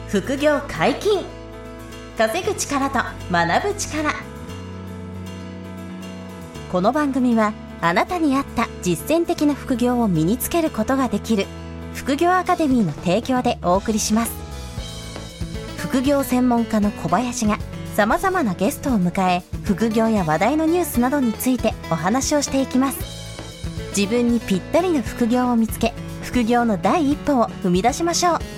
副業解禁、稼ぐ力と学ぶ力。この番組はあなたに合った実践的な副業を身につけることができる副業アカデミーの提供でお送りします。副業専門家の小林がさまざまなゲストを迎え、副業や話題のニュースなどについてお話をしていきます。自分にぴったりの副業を見つけ、副業の第一歩を踏み出しましょう。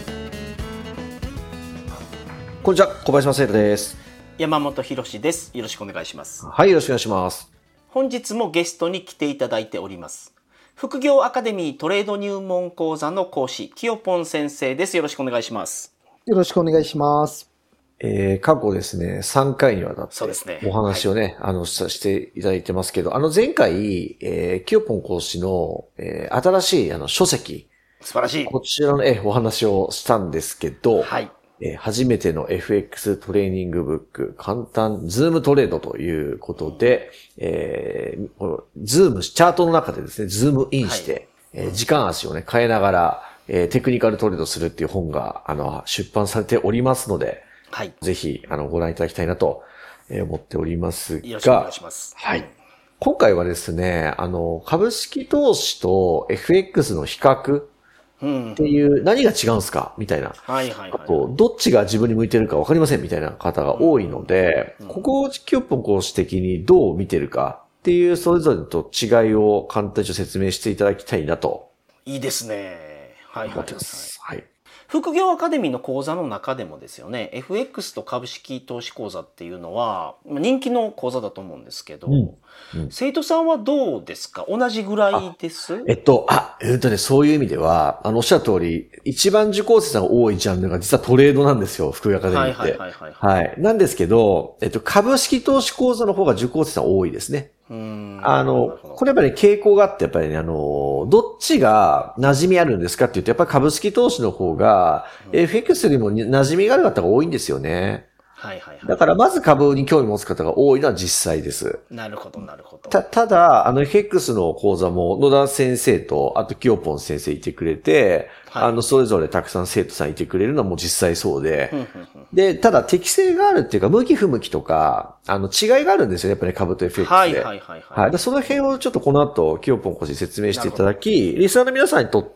こんにちは、小林正弘です。 山本博です。よろしくお願いします。 はい、よろしくお願いします。 本日もゲストに来ていただいております。副業アカデミートレード入門講座の講師、きよぽん先生です。よろしくお願いします。 よろしくお願いします。 過去ですね、3回にわたってお話をね、していただいてますけど、前回、きよぽん講師の、新しい書籍、 素晴らしい。 こちらのお話をしたんですけど、 はい。 初めての FX トレーニングブック、簡単ズームトレードということで、ズーム、チャートの中でですね、ズームインして、時間足をね、変えながら、テクニカルトレードするっていう本が、出版されておりますので、 はい。 ぜひ、ご覧いただきたいなと思っておりますが、 よろしくお願いします。 はい。今回はですね、株式投資と FX の比較っていう、何が違うんですかみたいな。 はいはいはい。 あと、どっちが自分に向いてるか分かりませんみたいな方が多いので、ここをきよぽん講師的にどう見てるかっていう、それぞれと違いを簡単に説明していただきたいなと。 いいですね。はいはいはい。 はい。 副業アカデミーの講座の中でもですよね、FX と株式投資講座っていうのは人気の講座だと思うんですけど、生徒さんはどうですか？同じぐらいです？ そういう意味では、おっしゃる通り、一番受講生さんが多いジャンルが実はトレードなんですよ、副業アカデミーって。はい。なんですけど、株式投資講座の方が受講生さん多いですね。これやっぱり傾向があって、やっぱりね、どっちが馴染みあるんですかって言うと、やっぱり株式投資の方が、FX よりも馴染みがある方が多いんですよね。 はいはいはい。 だからまず株に興味持つ方が多いのは実際です。 なるほどなるほど。 ただ、FX の講座も野田先生と、あときよぽん先生いてくれて、それぞれたくさん生徒さんいてくれるのはもう実際そうで、で、ただ適性があるっていうか、向き不向きとか、違いがあるんですよね、やっぱり株と FX で。 はいはいはいはい。 はい。その辺をちょっとこの後、きよぽん講師に説明していただき、リスナーの皆さんにとって、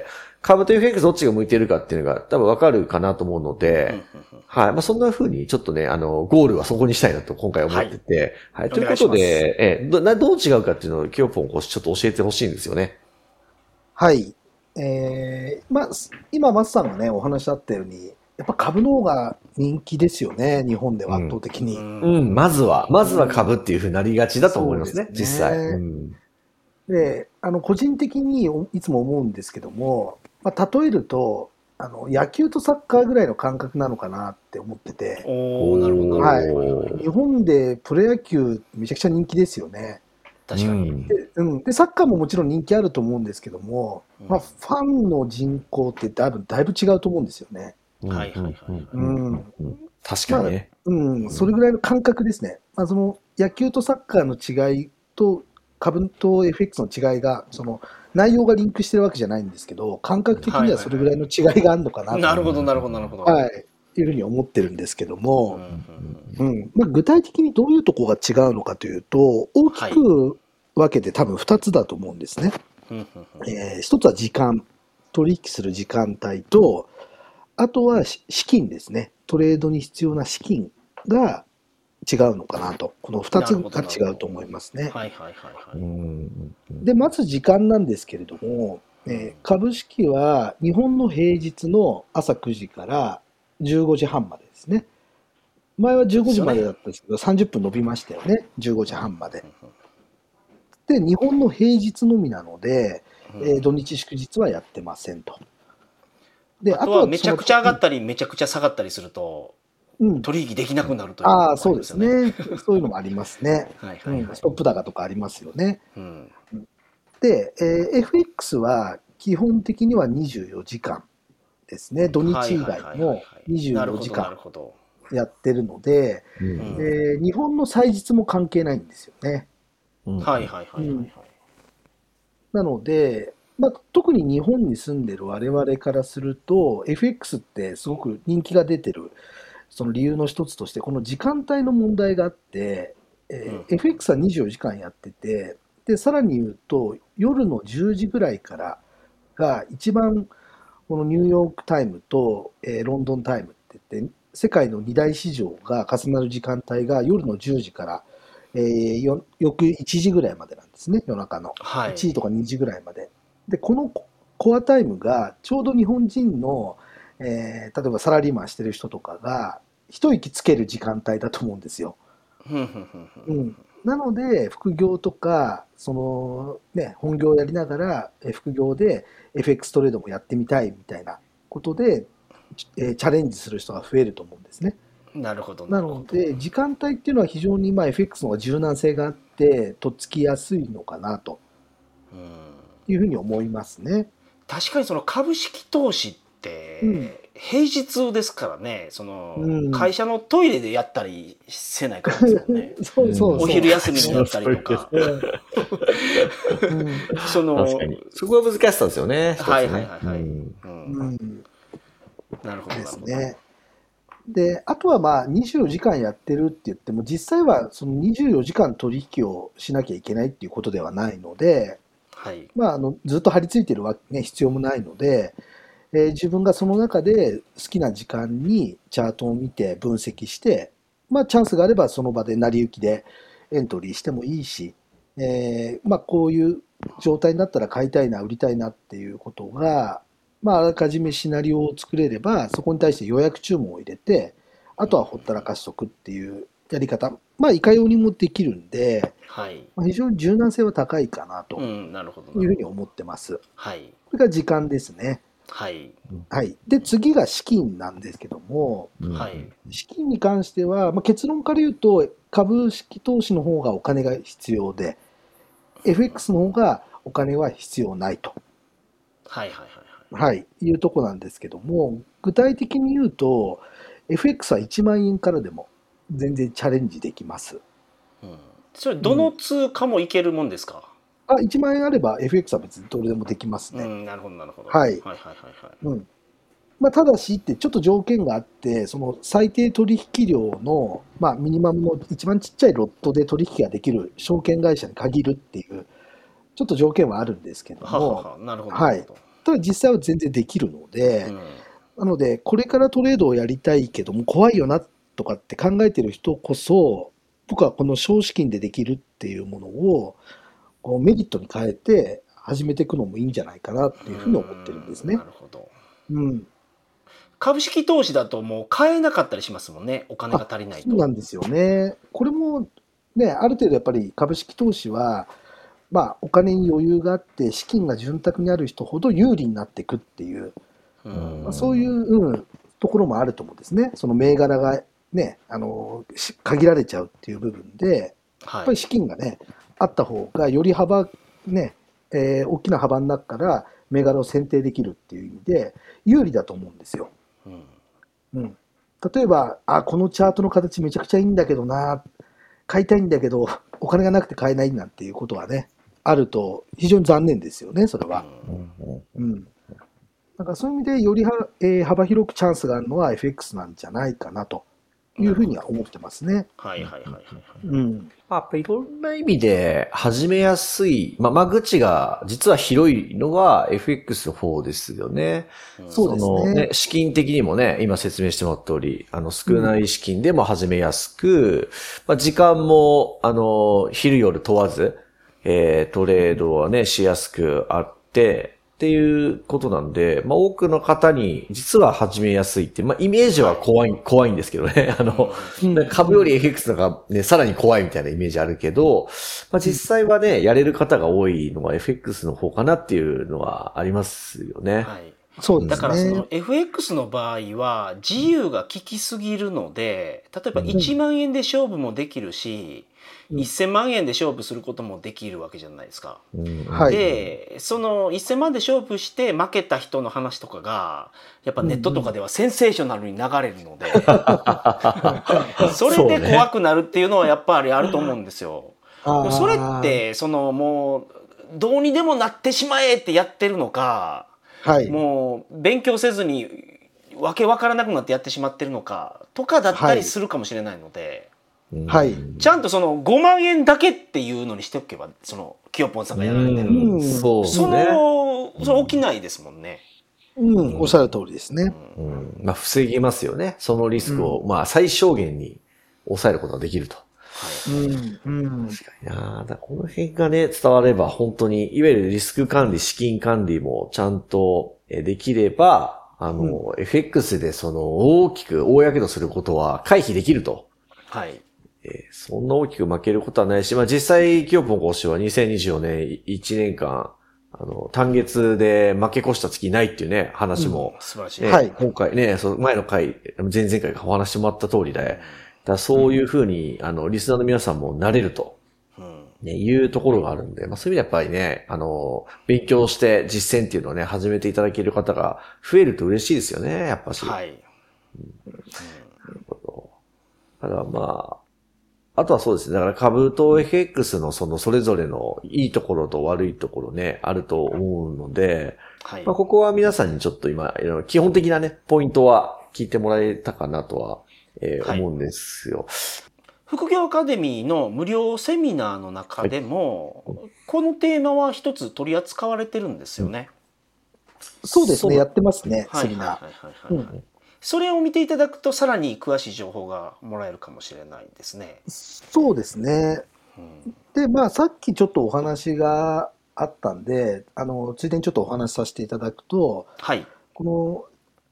株と FX どっちが向いているかっていうのが多分わかるかなと思うので、はい。まあ、そんな風にちょっとね、ゴールはそこにしたいなと今回思ってて、はい。ということで、どう違うかっていうのをきよぽん講師ちょっと教えてほしいんですよね。 はい。まあ、今、松さんがね、お話あったように、やっぱ株の方が人気ですよね、日本では圧倒的に。 まずは株っていう風になりがちだと思いますね、実際。 で、個人的にいつも思うんですけども、まあ、例えると、野球とサッカーぐらいの感覚なのかなって思ってて。 なるほど。 はい。日本でプロ野球めちゃくちゃ人気ですよね。 確かに。 で、サッカーももちろん人気あると思うんですけども、まあ、ファンの人口ってだいぶ違うと思うんですよね。 はいはいはい。 確かにね。 それぐらいの感覚ですね。まあ、その野球とサッカーの違いと株と FX の違いが、その内容がリンクしてるわけじゃないんですけど、感覚的にはそれぐらいの違いがあるのかなと。 なるほどなるほどなるほど。 はい。っていうふうに思ってるんですけども、まあ、具体的にどういうところが違うのかというと、大きく分けて多分2つだと思うんですね。一つは時間、取引する時間帯と、あとは資金ですね。トレードに必要な資金が違うのかなと。この2つが違うと思いますね。で、まず時間なんですけれども、株式は日本の平日の朝9時から15時半までですね。前は15時までだったんですけど、30分伸びましたよね。15時半まで。で、日本の平日のみなので、土日祝日はやってませんと。 で、あとはめちゃくちゃ上がったり、めちゃくちゃ下がったりすると、取引できなくなるという、 ああ、そうですね。そういうのもありますね。ストップ高とかありますよね。で、FX は基本的には24時間ですね。土日以外も24時間やってるので、日本の祭日も関係ないんですよね。 はいはいはい。 なので、 特に日本に住んでる我々からすると、FX ってすごく人気が出てる、その理由の一つとして、この時間帯の問題があって、FX は24時間やってて、で、さらに言うと、夜の10時ぐらいからが一番、このニューヨークタイムと、ロンドンタイムって言って、世界の2大市場が重なる時間帯が夜の10時から、翌1時ぐらいまでなんですね、夜中の。 はい、 1時とか2時ぐらいまで。で、このコアタイムがちょうど日本人の、例えばサラリーマンしてる人とかが一息つける時間帯だと思うんですよ。なので副業とか本業をやりながら副業で FX トレードもやってみたいみたいなことで、チャレンジする人が増えると思うんですね。 なるほど。 なので時間帯っていうのは非常にFX の方が柔軟性があってとっつきやすいのかなというふうに思いますね。 確かにその株式投資って平日ですからね、会社のトイレでやったりせないからですよね。お昼休みにやったりとか。 そこは難しさですよね。 はいはいはいはい。なるほどですね。で、あとは24時間やってるって言っても、実際はその24時間取引をしなきゃいけないっていうことではないので、 はい、 ずっと張り付いてる必要もないので、自分がその中で好きな時間にチャートを見て分析して、チャンスがあればその場で成り行きでエントリーしてもいいし、こういう状態になったら買いたいな、売りたいなっていうことが、あらかじめシナリオを作れれば、そこに対して予約注文を入れて、あとはほったらかしとくっていうやり方、いかようにもできるんで、 はい、 非常に柔軟性は高いかなというふうに思ってます。 はい、 それから時間ですね。 はい。 はい。で、次が資金なんですけども、 はい、 資金に関しては、結論から言うと、株式投資の方がお金が必要で、FX の方がお金は必要ないと。 はいはいはい。 はい。いうとこなんですけども、具体的に言うと、FX は1万円からでも全然チャレンジできます。 それ、どの通貨もいけるもんですか ？1万円あれば FX は別にどれでもできますね。 なるほどなるほど。 はい。ただしってちょっと条件があって、その最低取引量の、ミニマムの一番ちっちゃいロットで取引ができる証券会社に限るっていう、ちょっと条件はあるんですけども、 なるほど。 はい。ただ実際は全然できるので、なので、これからトレードをやりたいけども、怖いよなとかって考えてる人こそ、僕はこの少資金でできるっていうものを、メリットに変えて始めていくのもいいんじゃないかなっていうふうに思ってるんですね。 なるほど。株式投資だともう買えなかったりしますもんね、お金が足りないと。 そうなんですよね。これもね、ある程度やっぱり株式投資は、お金に余裕があって資金が潤沢にある人ほど有利になっていくっていう、そういう、ところもあると思うんですね。その銘柄がね、限られちゃうっていう部分で、やっぱり資金がね、あった方がより幅ね、大きな幅の中から銘柄を選定できるっていう意味で有利だと思うんですよ。例えばこのチャートの形めちゃくちゃいいんだけどな、買いたいんだけどお金がなくて買えないなんていうことはねあると非常に残念ですよね、それは。だからそういう意味でより幅広くチャンスがあるのは FX なんじゃないかなというふうには思ってますね。 はいはいはいはい。 やっぱいろんな意味で始めやすい、間口が実は広いのは FX の方ですよね。 そうですね。 資金的にもね、今説明してもらった通り、少ない資金でも始めやすく、時間も、昼夜問わず、トレードはね、しやすくあって、っていうことなんで、多くの方に実は始めやすいって、イメージは怖いんですけどね。株より FX のがね、さらに怖いみたいなイメージあるけど、実際はね、やれる方が多いのは FX の方かなっていうのはありますよね。 はい。 そうですね。 だからその FX の場合は自由が利きすぎるので、例えば1万円で勝負もできるし、1000万円で勝負することもできるわけじゃないですか。で、その1000万で勝負して負けた人の話とかがやっぱネットとかではセンセーショナルに流れるので、それで怖くなるっていうのはやっぱりあると思うんですよ。それってもうどうにでもなってしまえってやってるのか、はい、もう勉強せずにわけわからなくなってやってしまってるのかとかだったりするかもしれないので、はい、ちゃんとその5万円だけっていうのにしておけば、そのきよぽんさんがやられてる、そう起きないですもんね。 おっしゃる通りですね。 まあ防ぎますよね。そのリスクを、まあ最小限に抑えることができると。確かにな。だこの辺がね、伝われば本当に、いわゆるリスク管理、資金管理もちゃんとできれば、FX でその大きく大やけどすることは回避できると。はい。そんな大きく負けることはないし、まあ実際、きよぽん講師は2024年1年間、単月で負け越した月ないっていうね、話も、 素晴らしい。 はい。今回ね、その前の回、前々回お話してもらった通りで、だそういうふうに、リスナーの皆さんもなれると、ね、いうところがあるんで、まあそういう意味でやっぱりね、勉強して実践っていうのをね、始めていただける方が増えると嬉しいですよね、やっぱし。はい。なるほど。だからまあ、あとはそうですね。だから株と FX のそれぞれのいいところと悪いところね、あると思うので、はい、まあここは皆さんにちょっと今、基本的なね、ポイントは聞いてもらえたかなとは、思うんですよ。 副業アカデミーの無料セミナーの中でも、はい、このテーマは一つ取り扱われてるんですよね。 そうですね、やってますね、セミナー。 それを見ていただくとさらに詳しい情報がもらえるかもしれないですね。 そうですね。で、まあさっきちょっとお話があったんで、ついでにちょっとお話しさせていただくと、はい、この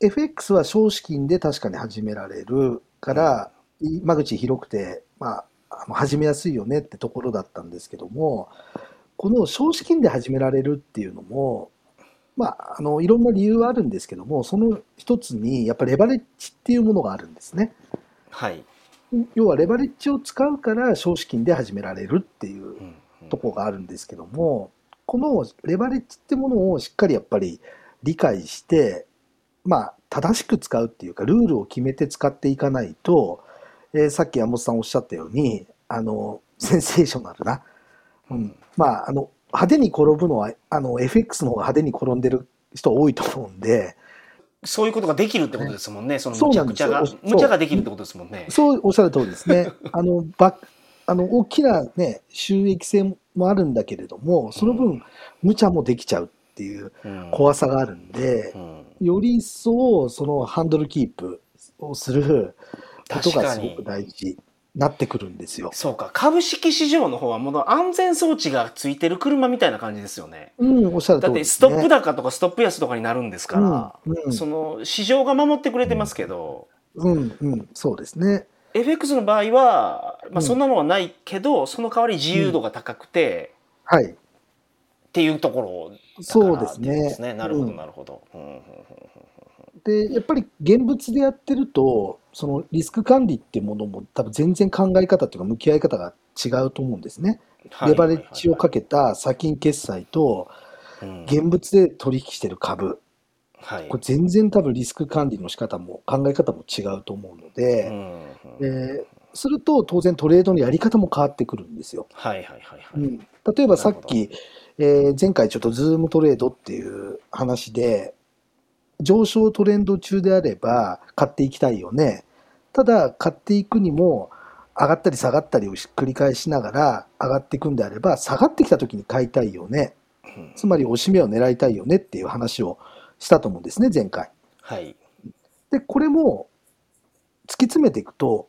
FX は少資金で確かに始められるから、間口広くて、まあ、始めやすいよねってところだったんですけども、この少資金で始められるっていうのも、まあ、いろんな理由はあるんですけども、その一つに、やっぱレバレッジっていうものがあるんですね。はい。要はレバレッジを使うから少資金で始められるっていうところがあるんですけども、このレバレッジってものをしっかりやっぱり理解して、まあ、正しく使うっていうか、ルールを決めて使っていかないと、さっき山本さんおっしゃったように、センセーショナルな、まあ、派手に転ぶのは、FX の方が派手に転んでる人多いと思うんで。 そういうことができるってことですもんね。そのむちゃくちゃが、無茶ができるってことですもんね。 そうおっしゃる通りですね。大きなね、収益性もあるんだけれども、その分、無茶もできちゃうっていう怖さがあるんで、より一層、そのハンドルキープをすることがすごく大事。なってくるんですよ。 そうか、株式市場の方はもう安全装置がついてる車みたいな感じですよね。 おっしゃる通りですね。 だってストップ高とかストップ安とかになるんですから、その市場が守ってくれてますけど、 そうですね。 FX の場合は、まあそんなのはないけど、その代わり自由度が高くて、はい。っていうところそうですね。 なるほどなるほど。 で、やっぱり現物でやってると、そのリスク管理っていうものも多分全然考え方っていうか向き合い方が違うと思うんですね。レバレッジをかけた先金決済と、現物で取引してる株。これ全然多分リスク管理の仕方も考え方も違うと思うので、すると当然トレードのやり方も変わってくるんですよ。例えばさっき、前回ちょっとズームトレードっていう話で、上昇トレンド中であれば買っていきたいよね。ただ買っていくにも上がったり下がったりを繰り返しながら上がっていくんであれば下がってきた時に買いたいよね。つまり押し目を狙いたいよねっていう話をしたと思うんですね、前回。はい。で、これも突き詰めていくと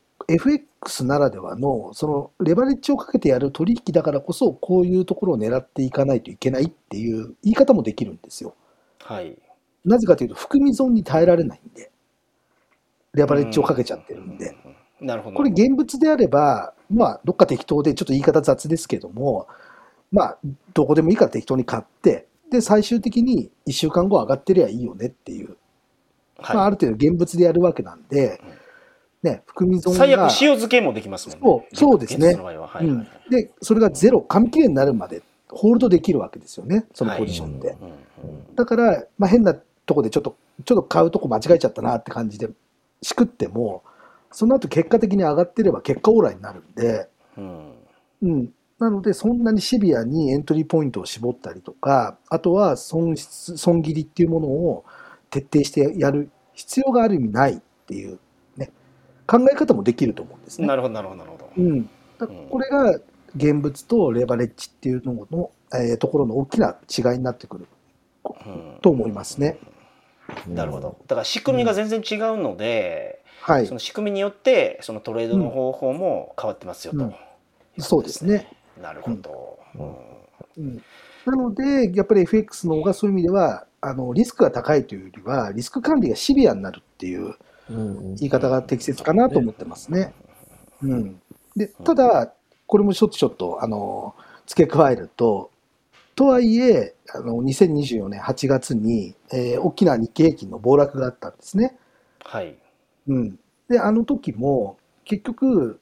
FX ならではのそのレバレッジをかけてやる取引だからこそこういうところを狙っていかないといけないっていう言い方もできるんですよ。はい。なぜかというと、含み損に耐えられないんで、レバレッジをかけちゃってるんで。なるほど。これ現物であれば、まあ、どっか適当で、ちょっと言い方雑ですけども、まあ、どこでもいいから適当に買って、で、最終的に1週間後上がってりゃいいよねっていう。はい、まあ、ある程度現物でやるわけなんで、ね、含み損が。 最悪塩漬けもできますもんね。 そうですね。で、それがゼロ、紙切れになるまでホールドできるわけですよね、そのポジションで。だから、まあ、変なとこでちょっと買うとこ間違えちゃったなって感じでしくっても、その後結果的に上がってれば結果オーライになるんで、ななので、そんなにシビアにエントリーポイントを絞ったりとか、あとは損切りっていうものを徹底してやる必要がある意味ないっていう、ね、考え方もできると思うんですね。 なるほど、なるほど、なるほど。 これが現物とレバレッジっていうのの、ところの大きな違いになってくると思いますね。 なるほど。だから仕組みが全然違うので、その仕組みによってそのトレードの方法も変わってますよと。 そうですね。 なるほど。 なので、やっぱり FX の方がそういう意味では、リスクが高いというよりは、リスク管理がシビアになるっていう言い方が適切かなと思ってますね。で、ただ、これもちょっと付け加えると、とはいえ、2024年8月に、大きな日経平均の暴落があったんですね。で、あの時も、結局、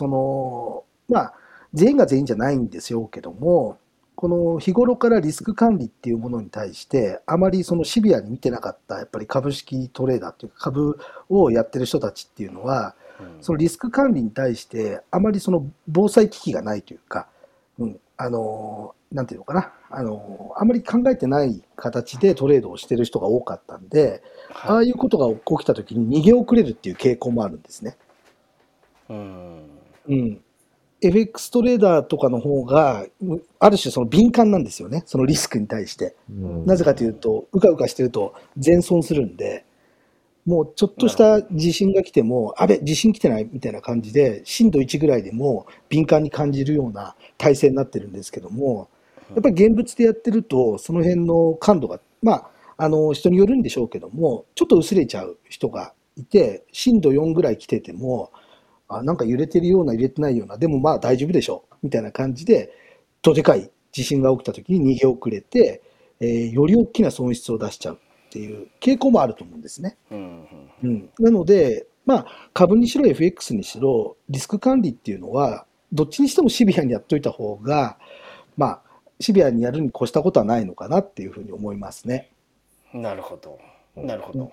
全員が全員じゃないんですよけども、この日頃からリスク管理っていうものに対して、あまりそのシビアに見てなかった、やっぱり株式トレーダーっていうか、株をやってる人たちっていうのは、そのリスク管理に対して、あまりその防災機器がないというか、なんていうのかな、あまり考えてない形でトレードをしてる人が多かったんで、ああいうことが起きたときに逃げ遅れるっていう傾向もあるんですね。FX トレーダーとかの方が、ある種その敏感なんですよね、そのリスクに対して。なぜかというと、うかうかしてると全損するんで、もうちょっとした地震が来ても、地震来てないみたいな感じで、震度1ぐらいでも敏感に感じるような体制になってるんですけども、やっぱり現物でやってると、その辺の感度が、人によるんでしょうけども、ちょっと薄れちゃう人がいて、震度4ぐらい来てても、なんか揺れてるような、揺れてないような、でも大丈夫でしょみたいな感じで、とでかい地震が起きた時に逃げ遅れて、より大きな損失を出しちゃうっていう傾向もあると思うんですね。なので、株にしろ FX にしろ、リスク管理っていうのは、どっちにしてもシビアにやっといた方が、シビアにやるに越したことはないのかなっていうふうに思いますね。 なるほど。なるほど。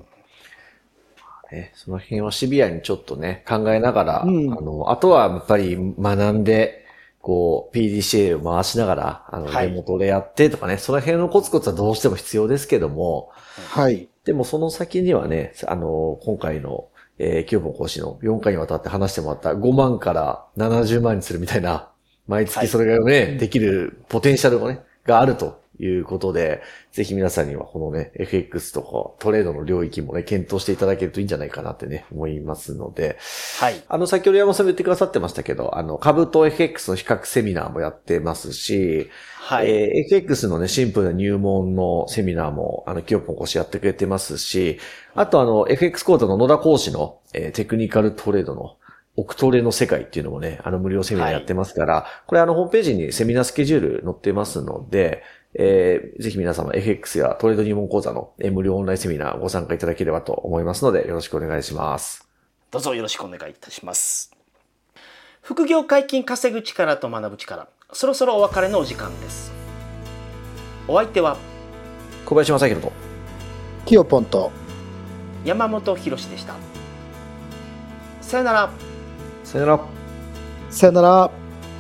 その辺はシビアにちょっとね、考えながら、あとはやっぱり学んで、PDCA を回しながら、デモトレやってとかね、その辺のコツコツはどうしても必要ですけども、でもその先にはね、今回の、清本講師の4回にわたって話してもらった5万から70万にするみたいな、毎月それがね、できるポテンシャルがね、があるということで、ぜひ皆さんにはこのね、FX とかトレードの領域もね、検討していただけるといいんじゃないかなってね、思いますので、先ほど山本さんも言ってくださってましたけど、株と FX の比較セミナーもやってますし、FX のね、シンプルな入門のセミナーも、清本講師やってくれてますし、あとFX 講座の野田講師の、テクニカルトレードのオクトレの世界っていうのもね、無料セミナーやってますから、これホームページにセミナースケジュール載ってますので、ぜひ皆様 FX やトレード入門講座の無料オンラインセミナーご参加いただければと思いますので、よろしくお願いします。 どうぞよろしくお願いいたします。副業解禁稼ぐ力と学ぶ力、そろそろお別れのお時間です。お相手は小林正弘と清ポンと山本博史でした。さよなら。 さよなら。 さよなら。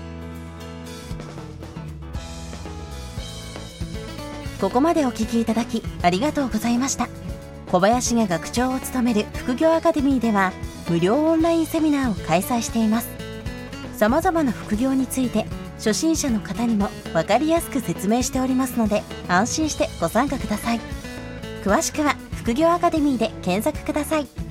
ここまでお聞きいただきありがとうございました。小林が学長を務める副業アカデミーでは無料オンラインセミナーを開催しています。さまざまな副業について初心者の方にも分かりやすく説明しておりますので、安心してご参加ください。詳しくは副業アカデミーで検索ください。